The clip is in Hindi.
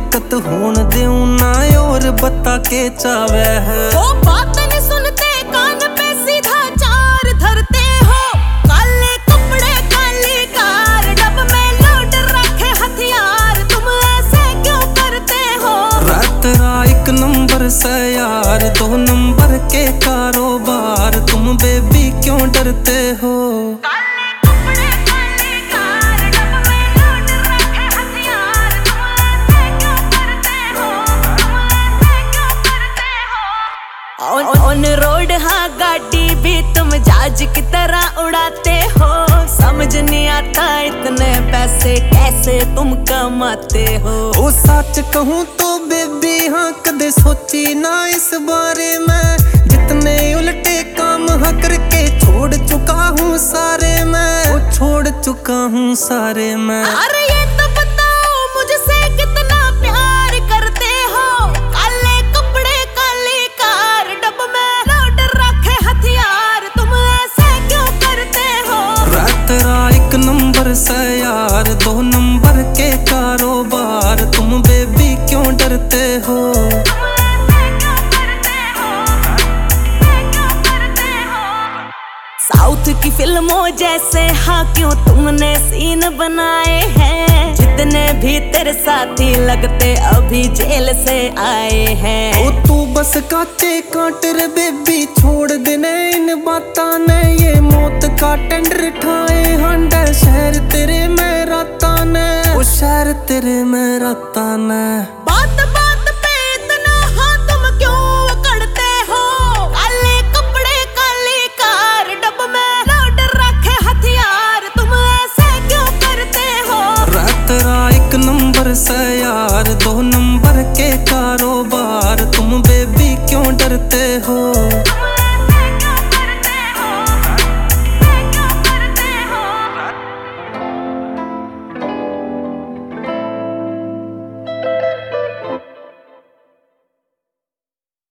दिक्कत होन देऊं ना और बता के चावे है। वो बात नहीं सुनते कान पे सीधा चार धरते हो। काले कपड़े काली कार डब में लोड रखे हथियार, तुम ऐसे क्यों करते हो? रात एक नंबर से यार, 2 नंबर के कारोबार, तुम बेबी क्यों डरते हो? ऑन रोड हाँ गाड़ी भी तुम जहाज की तरह उड़ाते हो। समझ नहीं आता इतने पैसे कैसे तुम कमाते हो। ओ सच कहूँ तो बेबी हाँ कदे सोची ना इस बारे में, जितने उल्टे काम हाँ करके छोड़ चुका हूँ सारे मैं, ओ छोड़ चुका हूँ सारे मैं। अरे ये तो बताओ मुझसे कितना प्यार करते हो? काले कपड़े काली कार डब में लोड रखे हथियार, तुम ऐसे क्यों करते हो? रात एक नंबर से यार, 2 नंबर के कारोबार, तुम बेबी क्यों डरते हो? साउथ की फिल्मों जैसे हाँ क्यों तुमने सीन बनाए हैं? जितने भी तेरे साथी लगते अभी जेल से आए हैं। ओ तू बस काटे काटर बेबी छोड़ देने इन बातां ने, ये मौत का टेंडर ठाए हांडा शहर तेरे में राता ने, ओ शहर तेरे में राता ने। बात बात पे इतना हाँ तुम क्यों अकड़ते हो? काले कपड़े काली कार डब में लोड रखे हथियार, तुम ऐसे क्यों करते हो? रात एक नंबर से यार, 2 नंबर के कारोबार, तुम बेबी क्यों डरते हो?